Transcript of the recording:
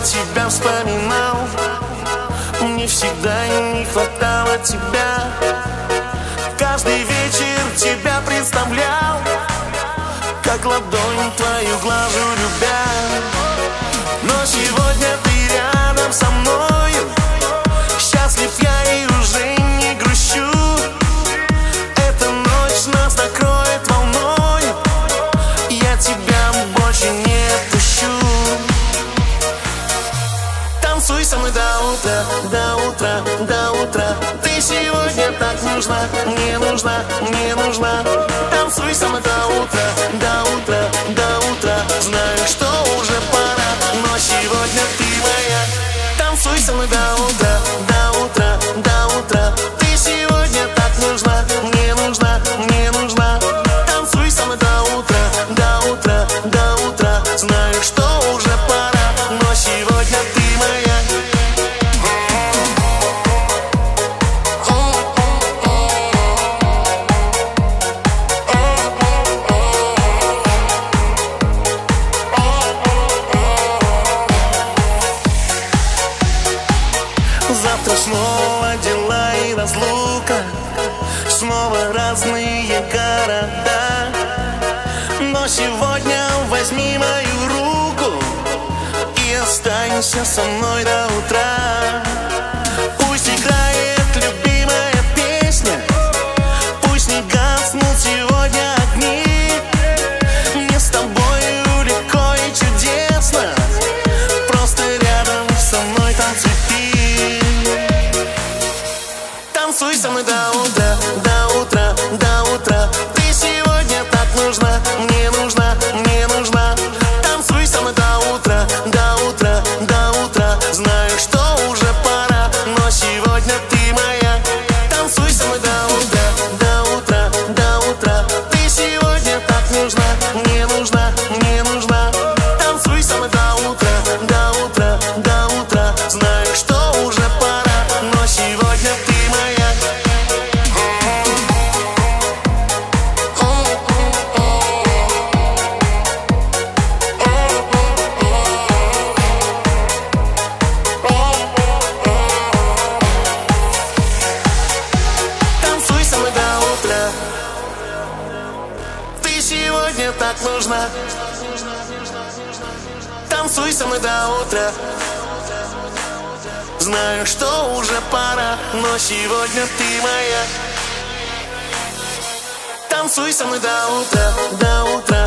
тебя вспоминал. Мне всегда не хватало тебя. Каждый вечер тебя представлял, как ладонь твою глажу, любя. Но сегодня ты рядом со мною, счастлив я и уже не грущу. Эта ночь нас накроет волной, я тебя больше не отпущу. Танцуй со мной до утра, до утра, до утра. Ты сегодня так нужна, мне нужна, мне нужна. Танцуй со мной до утра, до утра, до утра. Знаю, что уже пора, но сегодня ты моя. Танцуй со мной до утра, до утра, до утра. Ты сегодня так нужна, мне нужна, мне нужна. Танцуй со мной до утра, до утра, до утра. Знаю, что уже пора, но сегодня ты моя. Завтра снова дела и разлука, снова разные города. Но сегодня возьми мою руку и останься со мной до утра. Пусть играет любимая песня, пусть не гаснут сегодня огни. Мне с тобою легко и чудесно, просто рядом со мной танцуй ты. Танцуй со мной до утра, до утра, до утра. Ты сегодня так нужна, мне нужна, мне нужна. Танцуй со мной до утра, до утра, до утра. Знаю, что уже пора, но сегодня ты моя. Танцуй со мной до утра, до утра, до утра. Ты сегодня так нужна, мне нужна, мне нужна. Танцуй со мной до утра, до утра, до утра. Знаю, что уже пора, но сегодня ты моя. Танцуй со мной до утра. Ты сегодня так нужна. Танцуй со мной до утра. Знаю, что уже пора, но сегодня ты моя. Танцуй со мной до утра, до утра.